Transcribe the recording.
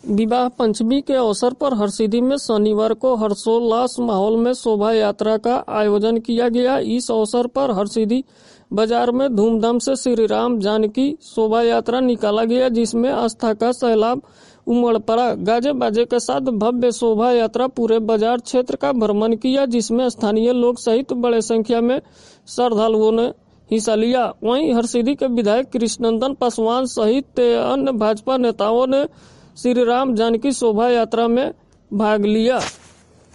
विवाह पंचमी के अवसर पर हरसिद्धि में शनिवार को हर्षोल्लास माहौल में शोभा यात्रा का आयोजन किया गया। इस अवसर पर हरसिद्धि बाजार में धूमधाम से श्री राम जानकी शोभा यात्रा निकाला गया, जिसमें आस्था का सैलाब उमड़ पड़ा। गाजे बाजे के साथ भव्य शोभा यात्रा पूरे बाजार क्षेत्र का भ्रमण किया, जिसमें स्थानीय लोग सहित बड़े संख्या में श्रद्धालुओं ने हिस्सा लिया। वहीं हरसिद्धि के विधायक कृष्णनंदन पासवान सहित अन्य भाजपा नेताओं ने श्री राम जानकी शोभा यात्रा में भाग लिया।